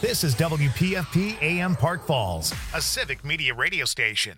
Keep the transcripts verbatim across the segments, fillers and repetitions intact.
This is W P F P A M Park Falls, a civic media radio station.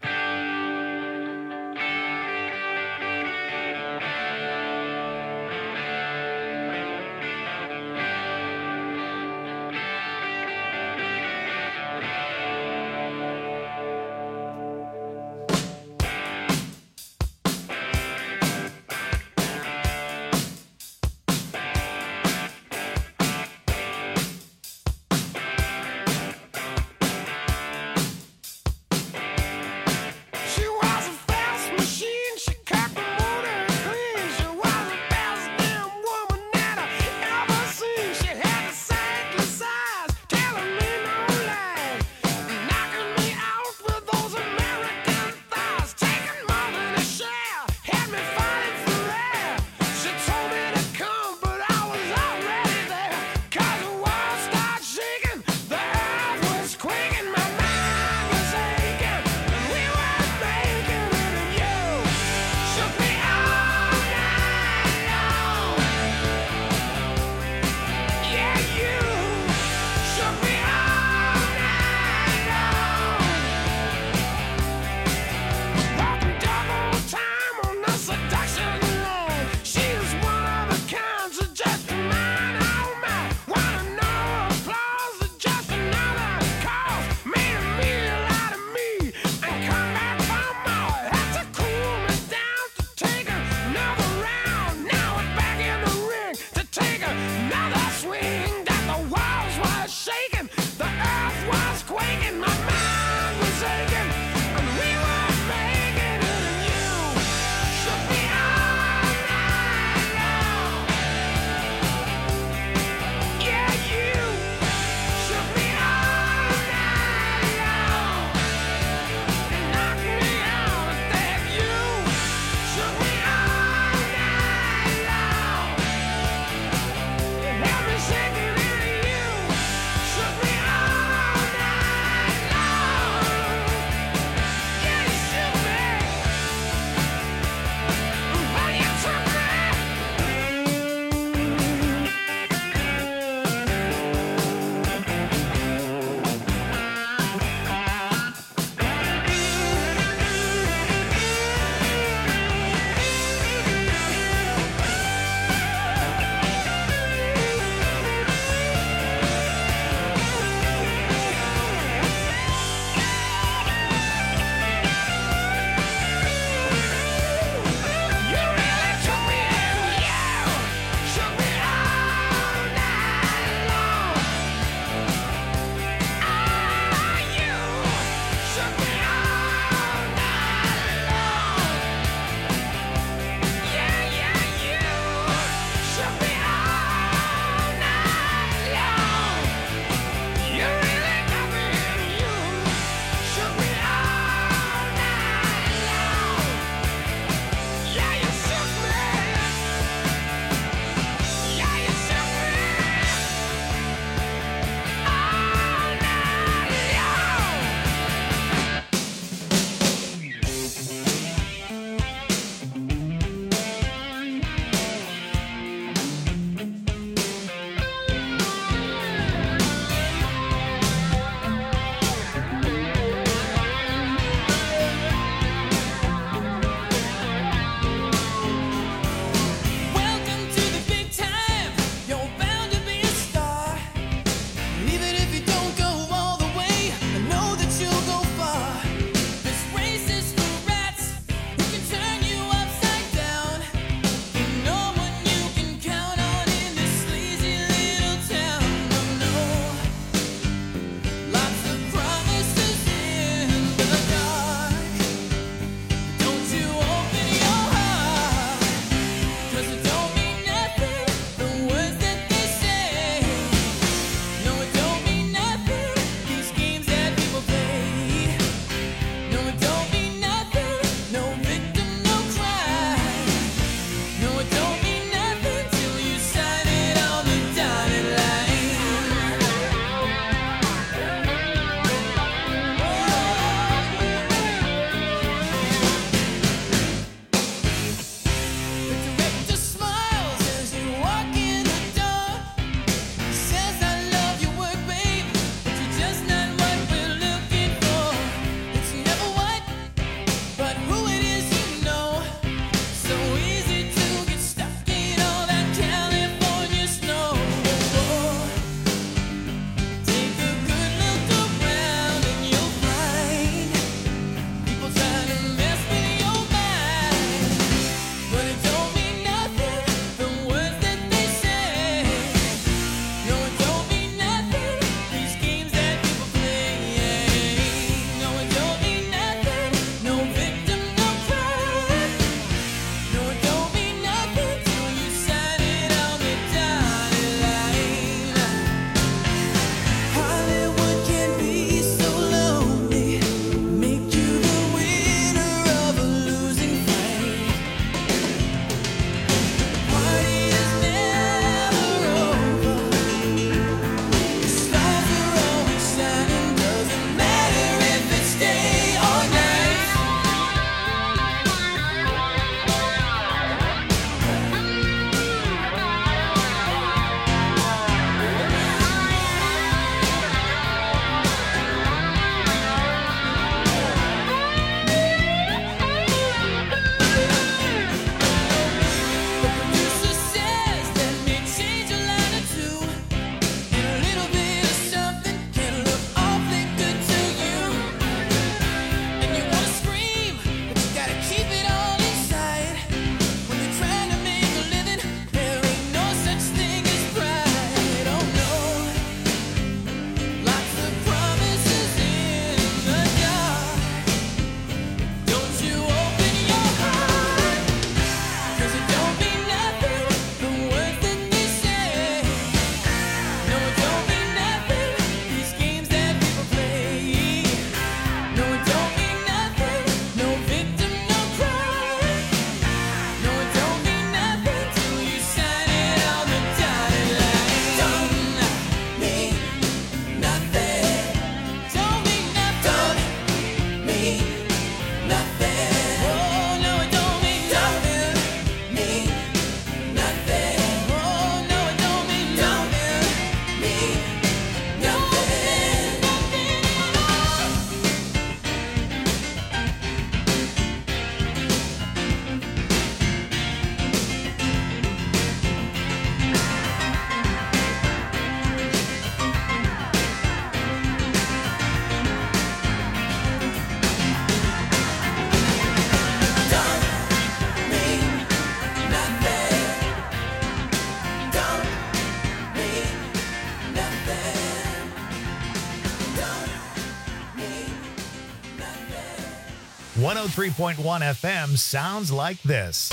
one oh three point one F M sounds like this.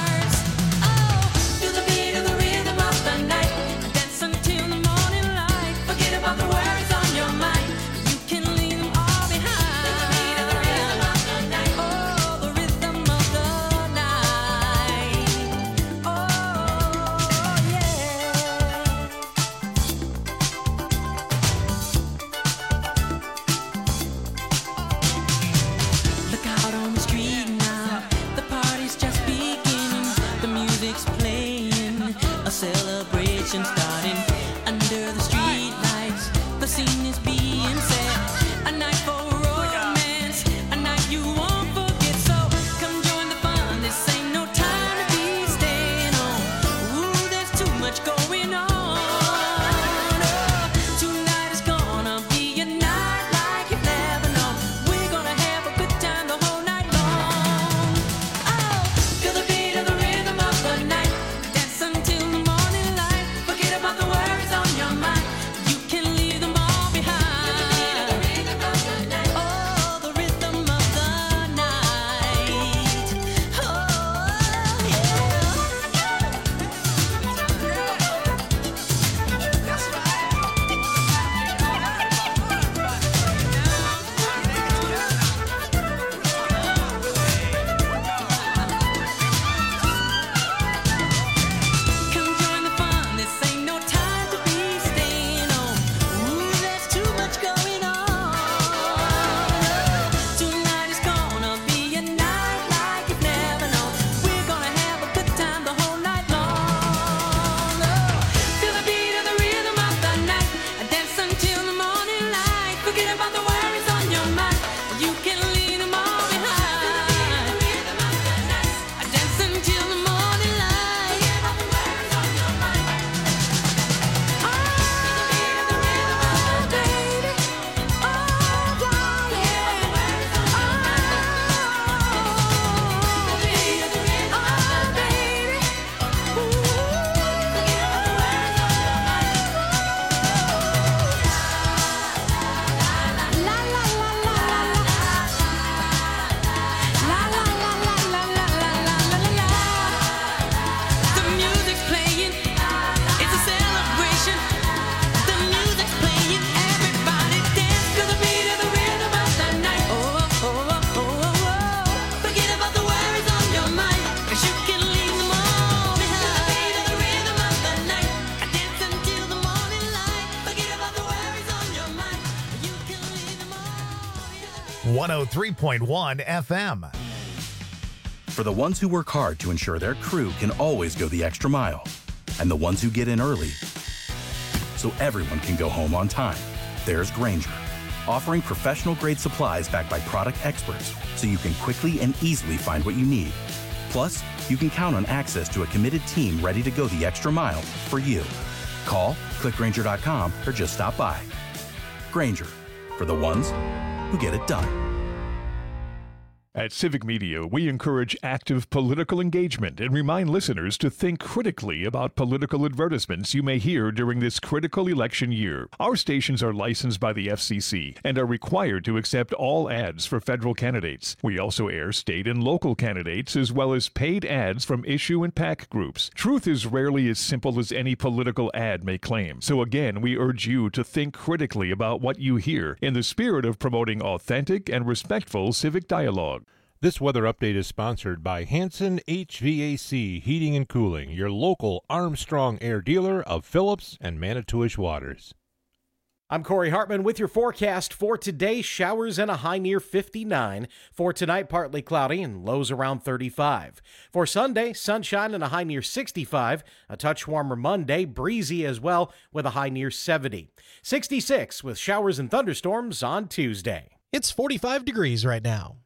Till the morning light. one oh three point one F M. For the ones who work hard to ensure their crew can always go the extra mile, and the ones who get in early so everyone can go home on time, there's Grainger, offering professional-grade supplies backed by product experts so you can quickly and easily find what you need. Plus, you can count on access to a committed team ready to go the extra mile for you. Call, click Grainger dot com, or just stop by. Grainger, for the ones who get it done. At Civic Media, we encourage active political engagement and remind listeners to think critically about political advertisements you may hear during this critical election year. Our stations are licensed by the F C C and are required to accept all ads for federal candidates. We also air state and local candidates as well as paid ads from issue and PAC groups. Truth is rarely as simple as any political ad may claim. So again, we urge you to think critically about what you hear in the spirit of promoting authentic and respectful civic dialogue. This weather update is sponsored by Hanson H V A C Heating and Cooling, your local Armstrong Air dealer of Phillips and Manitowish Waters. I'm Corey Hartman with your forecast for today. Showers and a high near fifty-nine. For tonight, partly cloudy and lows around thirty-five. For Sunday, sunshine and a high near sixty-five. A touch warmer Monday, breezy as well with a high near seventy. sixty-six with showers and thunderstorms on Tuesday. It's forty-five degrees right now.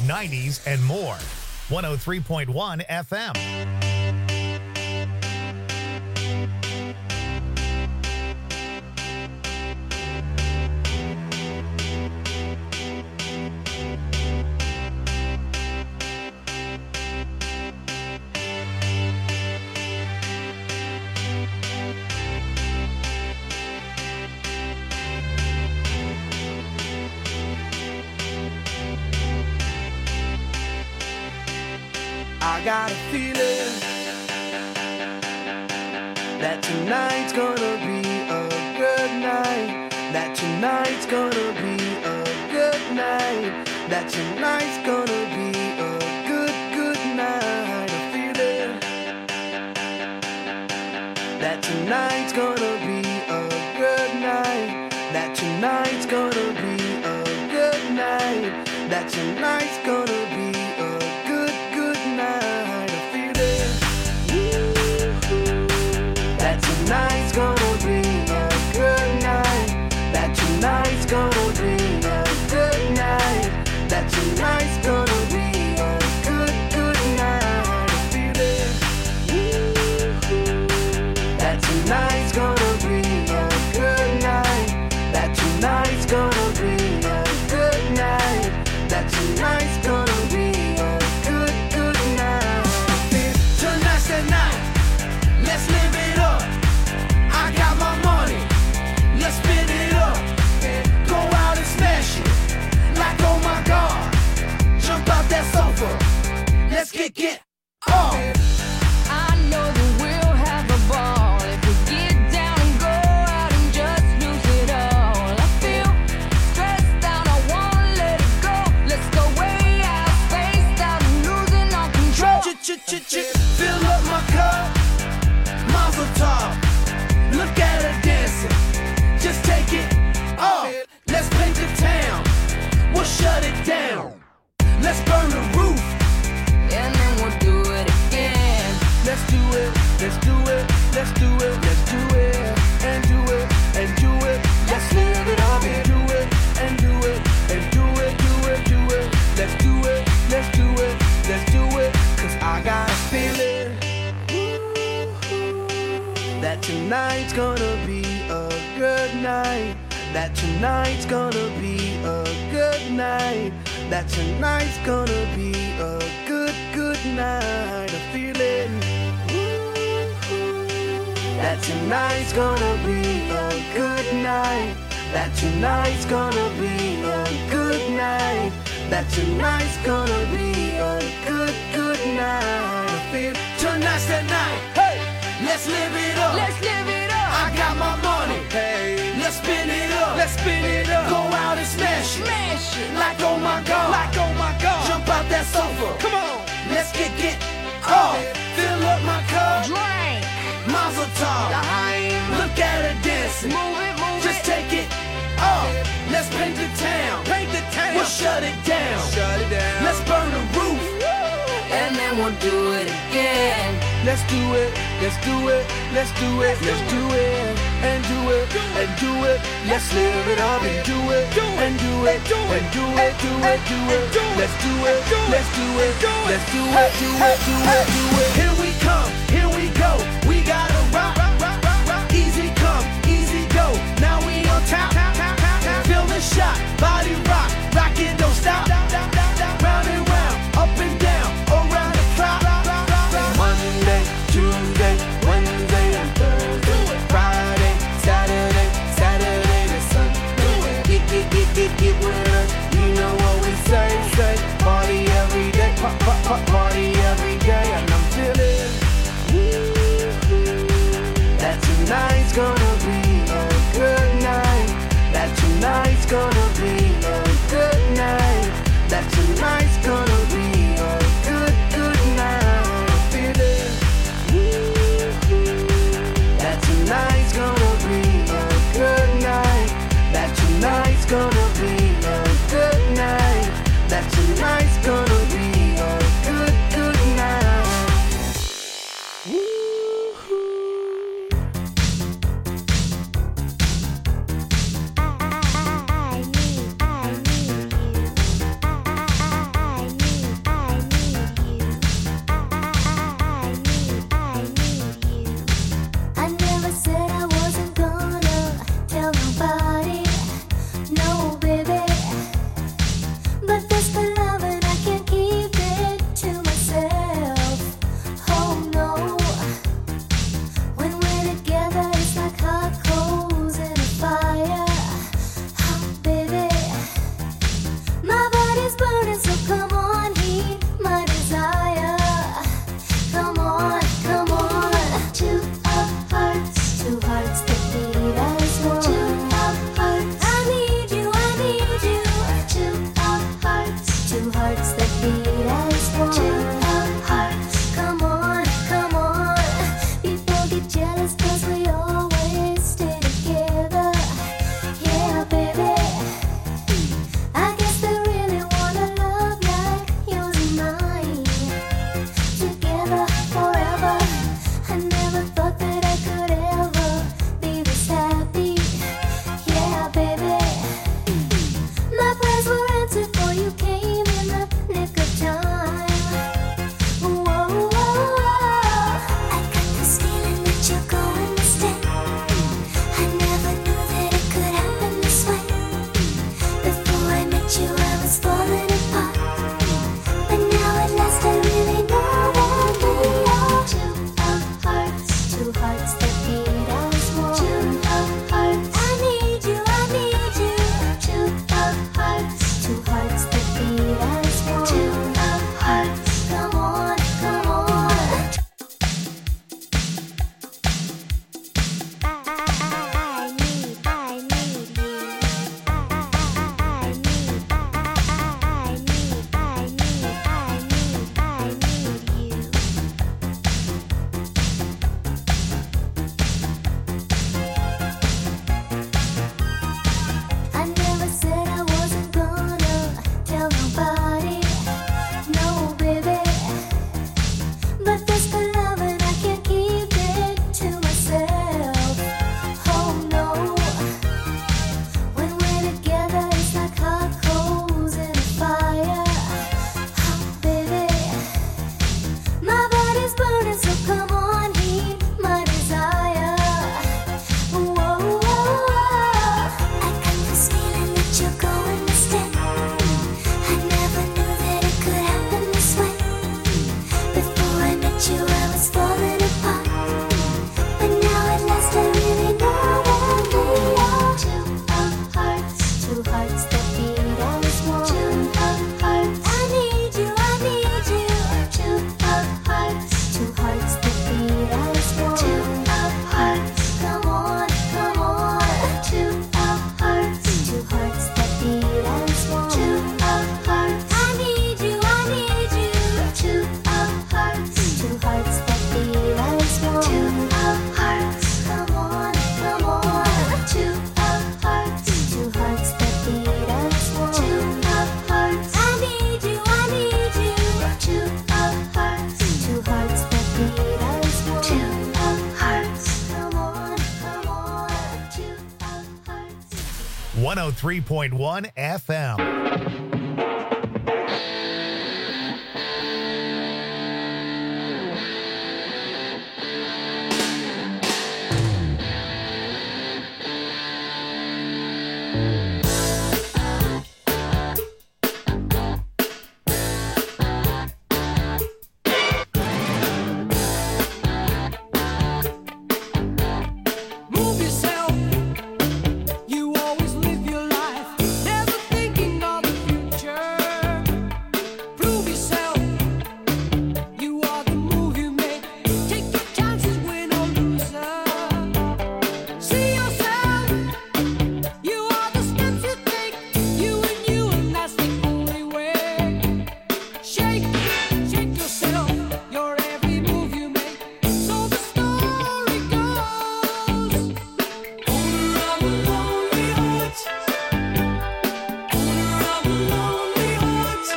nineties, and more. one oh three point one F M. I got a feeling that tonight's gonna be a good night. That tonight's gonna be a good night. That tonight's gonna be a good, good night. A feeling that tonight's gonna be a good night. That tonight's gonna be a good night. That tonight's gonna be a good, good night. A feeling that tonight's gonna be a good night. That tonight's gonna be a good night. That tonight's gonna be a good, good night. A feeling that tonight's gonna be a good night. That tonight's gonna be a good night. That tonight's gonna be a good, good night. Tonight's the night. Let's live it up. I got my money. Let's spin it up. Go out and smash it. Like oh my God. Jump out that sofa. Let's get get off. I know that we'll have a ball if we get down and go out and just lose it all. I feel stressed out, I wanna let it go. Let's go way out, spaced out and losing all control. Fill up my cup. Mazel tov. Look at her dancing. Just take it off. Let's paint the town. We'll shut it down. Let's burn the roof. And then we'll do it again. Let's do it, let's do it, let's do it, let's do it, and do it, and do it. Let's live it up and do it, and do it, and do it, do it, do it. Let's do it, let's do it, let's do it. Cause I got a feeling that tonight's gonna be a good night. That tonight's gonna be a good night. That tonight's gonna be a good, good night. A feeling that tonight's gonna be a good night. That tonight's gonna be a good night. That tonight's gonna be a good, good night. I feel tonight's the night. Hey, let's live it up. Let's live it up. I got my money. Hey, let's spin it up. Let's spin it up. Go out and smash it. Smash it. Like oh my God. Like oh my God. Jump out that sofa. Come on. Let's get get off. Fill up my cup. Drink. Mazel tov. Look at her dancing. Move it, move Just it. take it off. Let's paint the town. Paint the town. We'll shut it down. Shut it down. Let's burn the roof. And then we'll do it again. Let's do it. Let's do it. Let's do it. Let's do it. And do it. And do it. Let's live it up and do it. And do it. And do it. Do it. Do it. Let's do it. Let's do it. Let's do it. Do it. Do it. Do it. Here we come. Here we go. We gotta rock. Easy come. Easy go. Now we on top. Feel the shot. Body rock. Rock it. Don't stop. Round and round. Up and down. Around the clock. Monday, Tuesday, Wednesday, and Thursday. Friday, Saturday, Saturday to Sunday. Get, get, get, get, get with us. You know what we say, say. Party every day. Pop, pop, pop, party every day. And I'm feeling one oh three point one F M. Move yourself. You always live your life, never thinking of the future. Prove yourself. You are the move you make. Take your chances, win or loser. See yourself. You are the steps you take. You and you, and that's the only way. Shake, shake yourself. Your every move you make. So the story goes. Owner of a lonely heart. Owner of a lonely heart.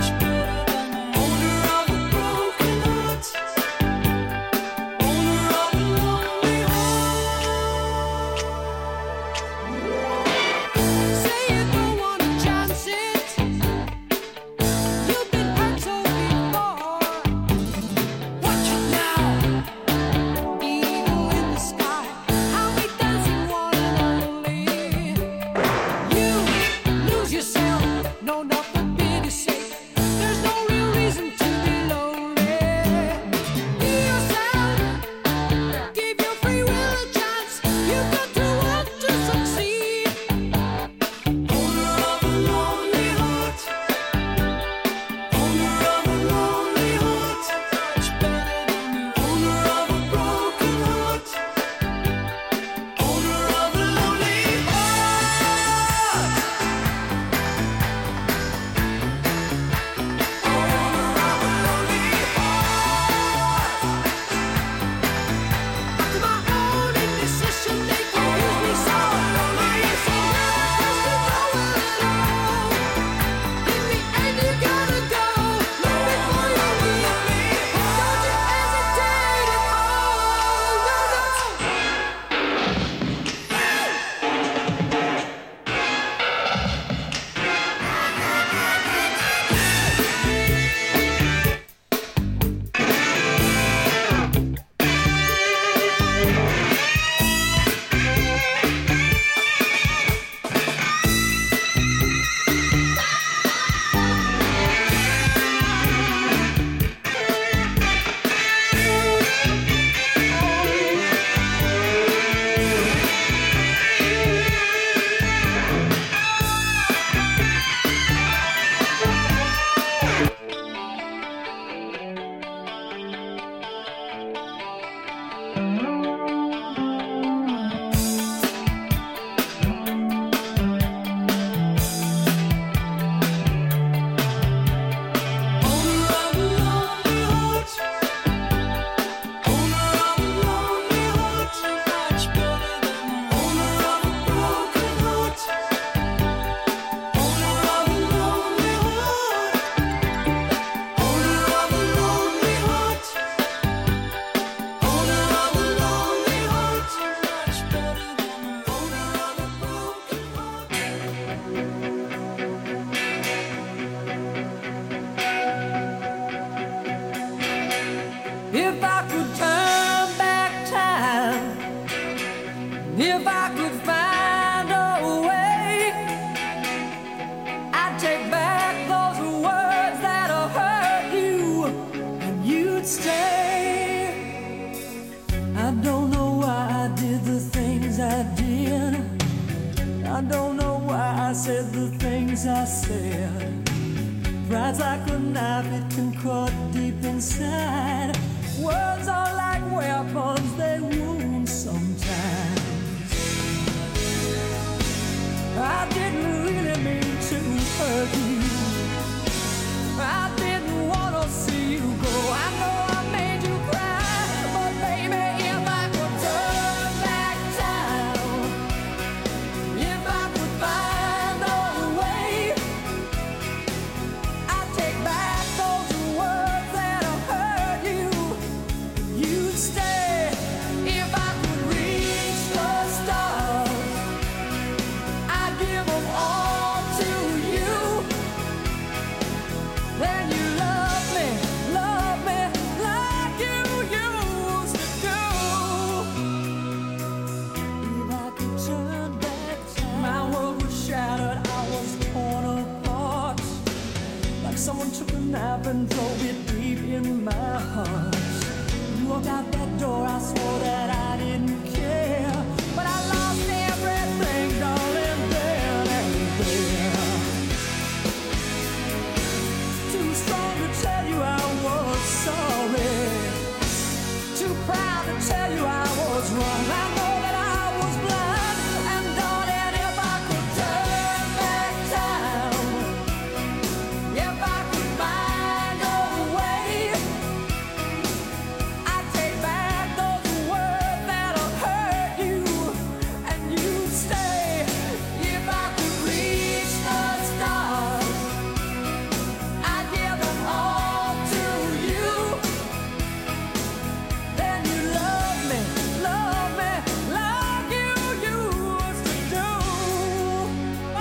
Owner of a broken heart. Owner of a lonely heart. Say you don't want to chance it. You've been hurt so before. Watch it now. Eagle in the sky. How we dancing one and only. You lose yourself. No, not for pity's sake. There's no real reason to be lonely. Be yourself. Give your free will a chance. You've got to want to succeed. Owner of a lonely heart. Owner of a lonely heart. Owner of a broken heart. Owner of a lonely heart. Owner of a lonely heart. After my own indecision, they confuse me so. I am so nervous to know where to go. In the end, you gotta go. Look before you leave me. Don't you hesitate at all. No, no. Owner of a lonely heart. Owner of a lonely heart. Owner of a broken heart. Owner of a lonely heart. Owner of a lonely heart. Owner of a lonely heart. Owner of a broken heart. If I could turn back time, if I could find a way, I'd take back those words that have hurt you, and you'd stay. I don't know why I did the things I did. I don't know why I said the things I said. Pride's like a knife, it can cut deep inside. Words are like weapons, they wound sometimes. I didn't really mean to hurt you. I didn't want to see you go. I know I made you cry, but baby, if I could turn back time, if I could find a way, I'd take back those words that have hurt you. You'd stay. and drove it deep in my heart. You walked out that door, I swore that I didn't care, but I lost everything, darling, then and there. Too strong to tell you I was sorry, too proud to tell you I was wrong. I know that I was blind, and darling, if I could turn back time, if I could find a way, I'd take back those words that'll hurt you, and you'd stay. If I could reach the stars, I'd give them all to you. Then you love me, love me like you used to do. Oh.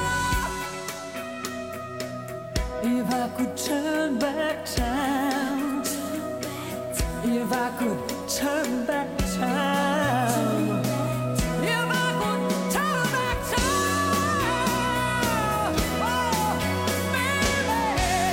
If I could turn back time, if I could turn back time, if I could turn back time, oh, baby.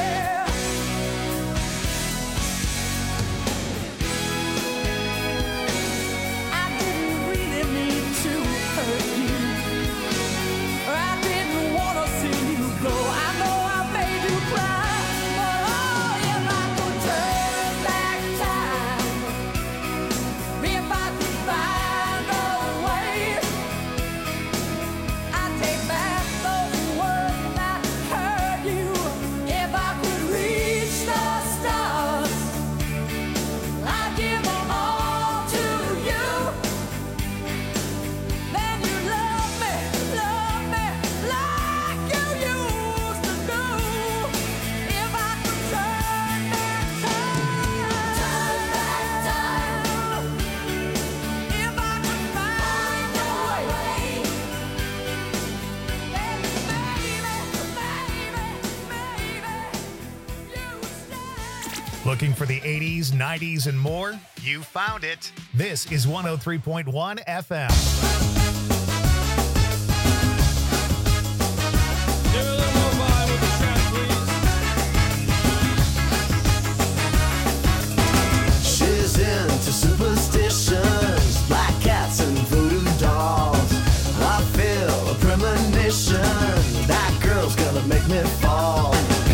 I didn't really mean to hurt you. I didn't want to see you go. I know I made you cry, but oh, if I could turn back time, if I could find a way, I'd take back those words that hurt you. If I could reach the stars, I'd give them all to you. Then you love me, love me like you used to do. If I could turn back time, turn back time, if I could find a way, then baby, baby, baby, you stay. Looking for the eighties, nineties, and more? You found it. This is one oh three point one F M. She's into superstitions, black cats and voodoo dolls. I feel a premonition, that girl's gonna make me fall.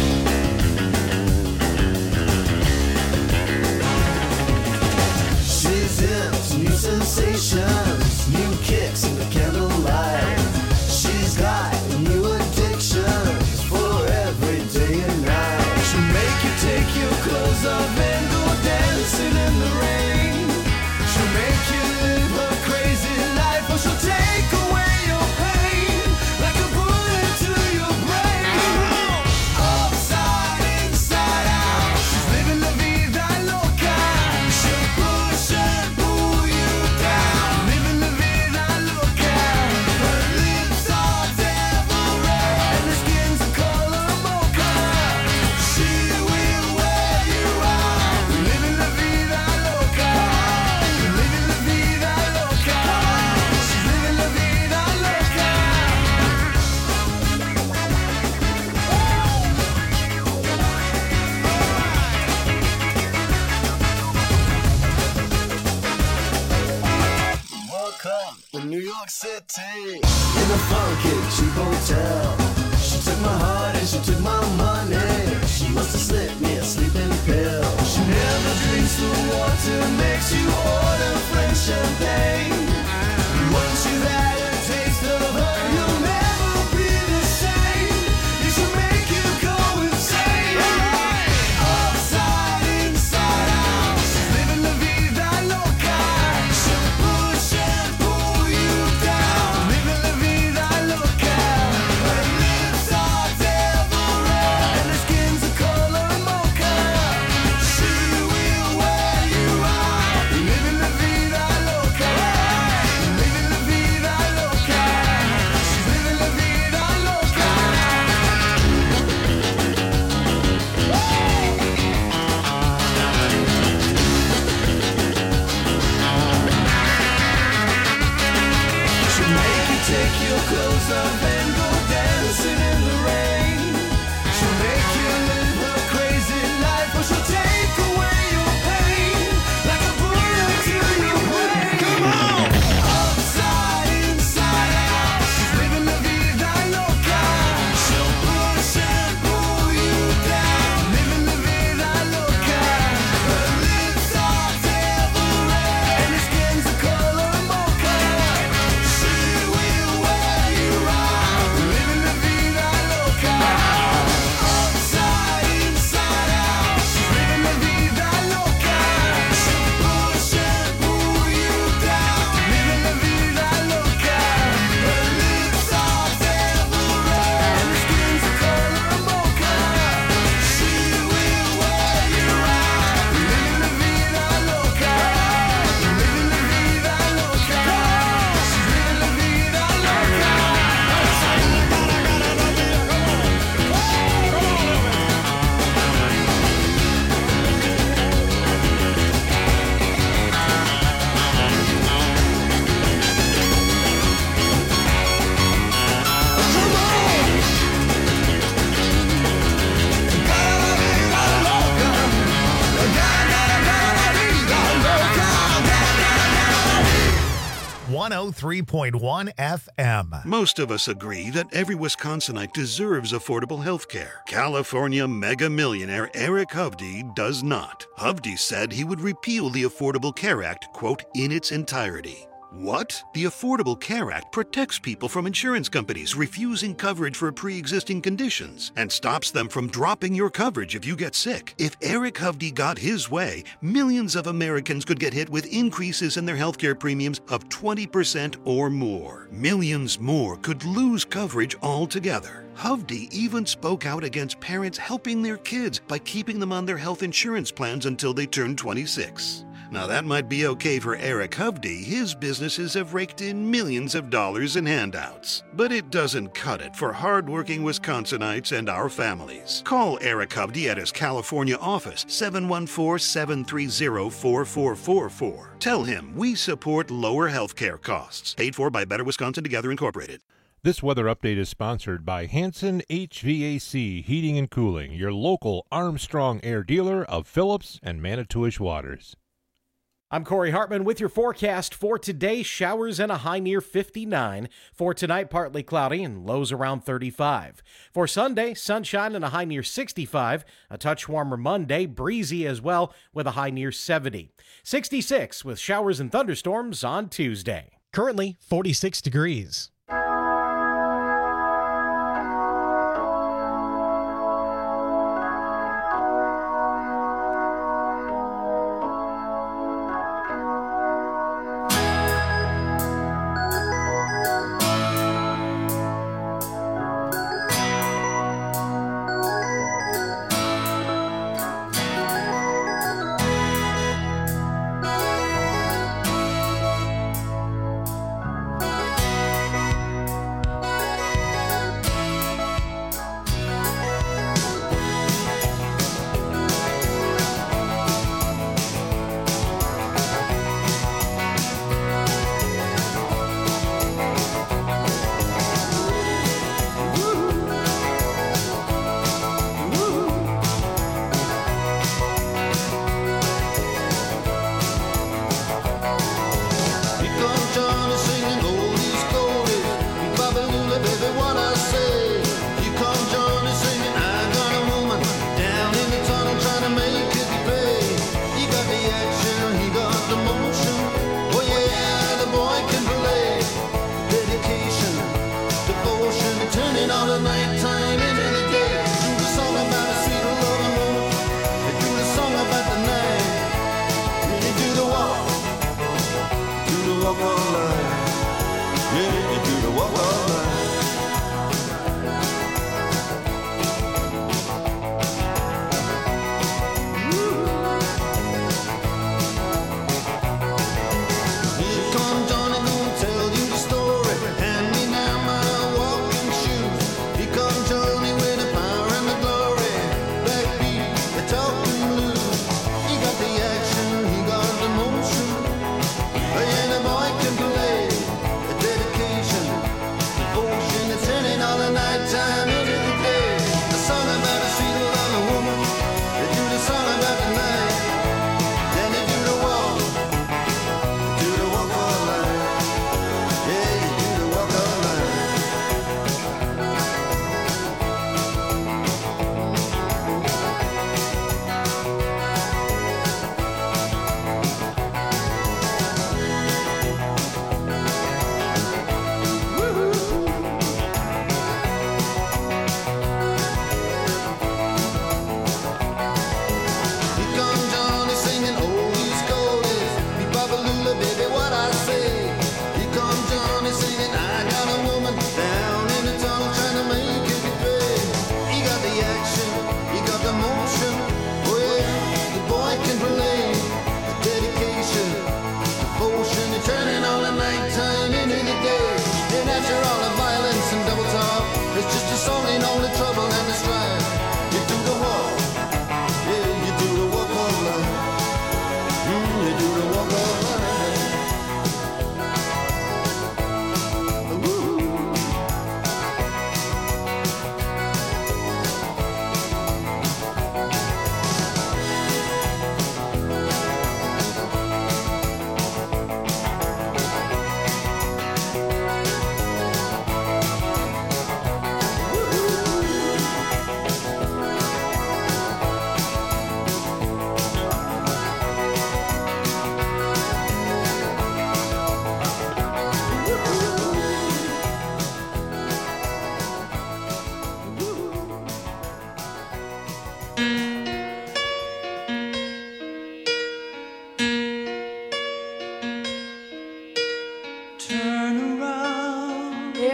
She's into new sensations, new kicks in the candlelight. She's got new addictions for every day and night. She'll make you take your clothes off and go dancing in the rain. She'll make you live her crazy life, or she'll take away your pain like a bullet to your brain. Upside, inside out, she's living la vida loca. She'll push and pull you down, living la vida loca. Her lips are devil red and her skin's a color mocha. She will wear you out, living la vida loca, living la vida loca. She's living la vida loca. Welcome to New York City, in a funky cheap hotel. She took my heart and she took my money. She must have slipped me a sleeping pill. She never drinks the water, makes you order French champagne. Once you've had a taste of her, you'll never be the same. It should make you go insane. Upside, inside out, she's living la vida loca. She'll push and pull you down, living la vida loca. Her lips are devil red and her skin's a color mocha. She will wear you out, living la vida loca, living la vida loca. She's living la vida loca. She'll make you take your clothes off and go dancing in the rain. She'll make you live her crazy one oh three point one F M. Most of us agree that every Wisconsinite deserves affordable health care. California mega millionaire Eric Hovde does not. Hovde said he would repeal the Affordable Care Act, quote, in its entirety. What? The Affordable Care Act protects people from insurance companies refusing coverage for pre-existing conditions and stops them from dropping your coverage if you get sick. If Eric Hovde got his way, millions of Americans could get hit with increases in their healthcare premiums of twenty percent or more. Millions more could lose coverage altogether. Hovde even spoke out against parents helping their kids by keeping them on their health insurance plans until they turn twenty-six. Now that might be okay for Eric Hovde. His businesses have raked in millions of dollars in handouts. But it doesn't cut it for hardworking Wisconsinites and our families. Call Eric Hovde at his California office, seven one four, seven three zero, four four four four. Tell him we support lower health care costs. Paid for by Better Wisconsin Together Incorporated. This weather update is sponsored by Hanson H V A C Heating and Cooling, your local Armstrong Air dealer of Phillips and Manitowish Waters. I'm Corey Hartman with your forecast for today. Showers and a high near fifty-nine. For tonight, partly cloudy and lows around thirty-five. For Sunday, sunshine and a high near sixty-five. A touch warmer Monday, breezy as well with a high near seventy. sixty-six with showers and thunderstorms on Tuesday. Currently forty-six degrees.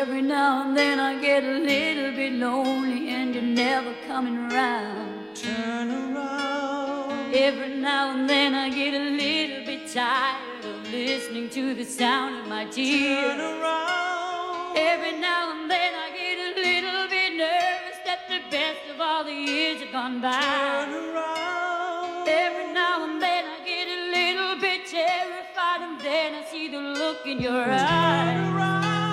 Every now and then I get a little bit lonely and you're never coming around. Turn around. Every now and then I get a little bit tired of listening to the sound of my tears. Turn around. Every now and then I get a little bit nervous that the best of all the years have gone by. Turn around. Every now and then I get a little bit terrified and then I see the look in your eyes. Turn around.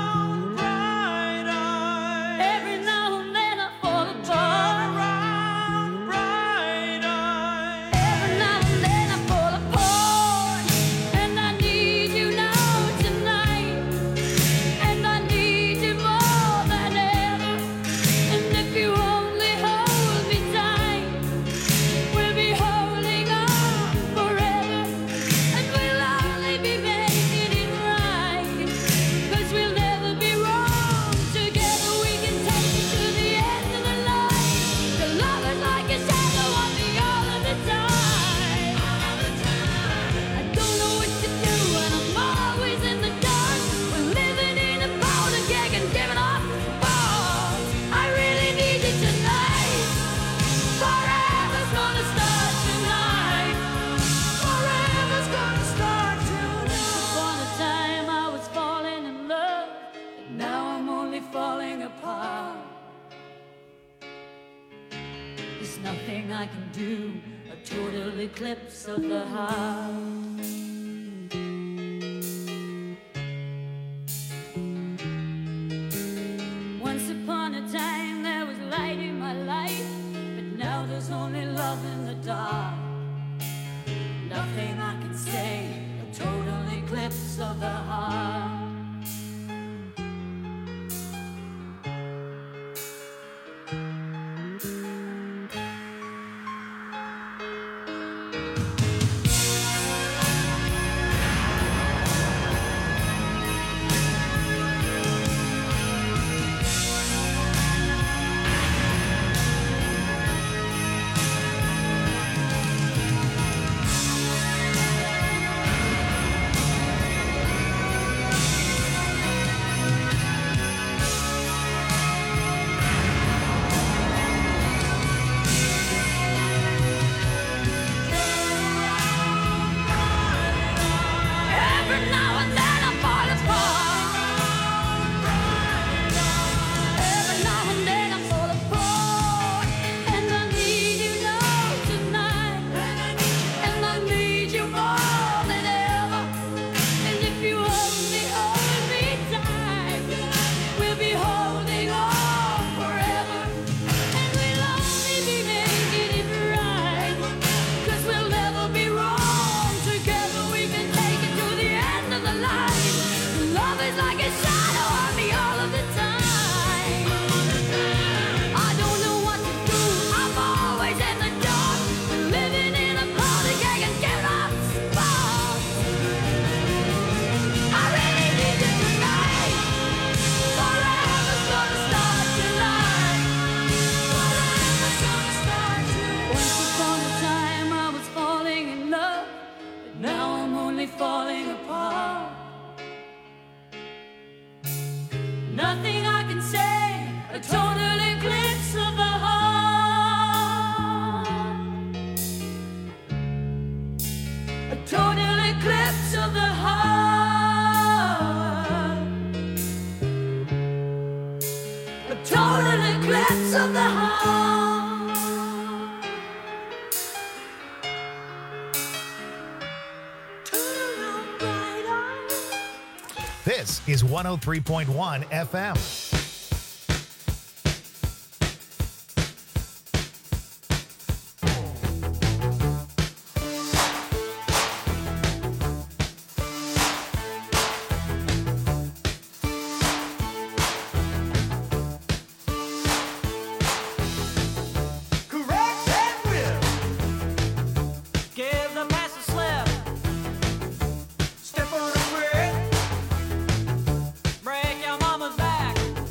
I can do a total eclipse of the heart. Once upon a time there was light in my life, but now there's only love in the dark. Nothing I can say, a total eclipse of the heart. This is one oh three point one F M. Step on the brick, break your mama's back.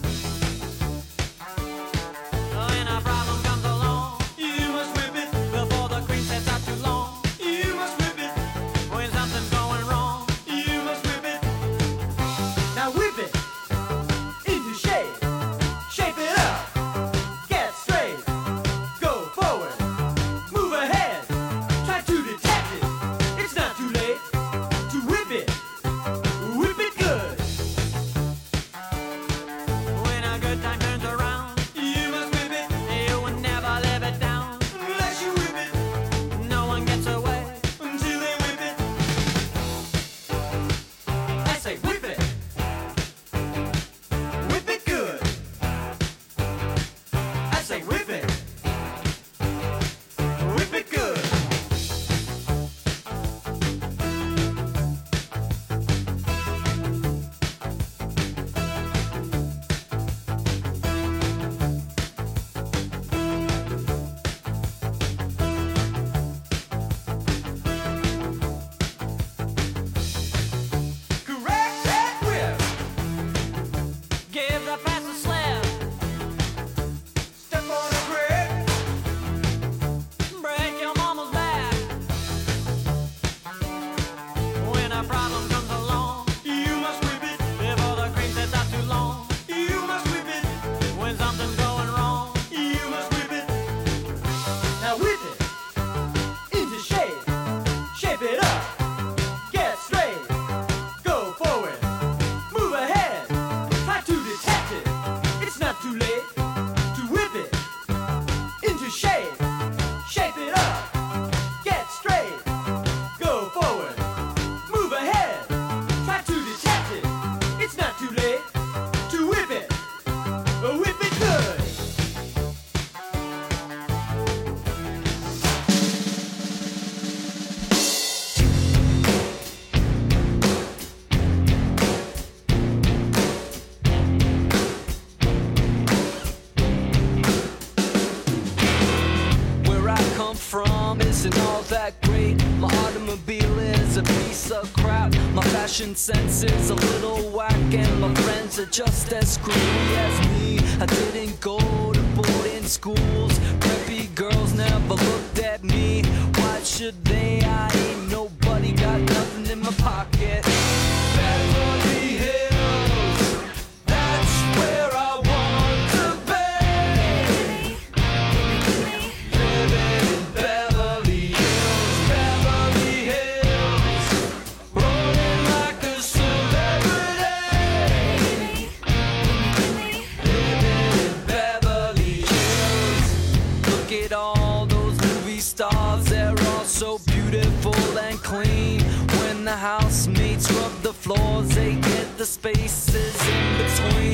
automobile is a piece of crap. My fashion sense is a little whack, and my friends are just as screwy as me. I didn't go to boarding schools. Preppy girls never looked at me. Why should they? I ain't nobody, got nothing in my pocket. Beverly Hills, that's where I want to be. Living in Beverly Hills, Beverly Hills, rolling like a celebrity. Living in Beverly Hills. Look at all those movie stars, they're all so beautiful and clean. When the housemates rub the floors, they get the spaces in between.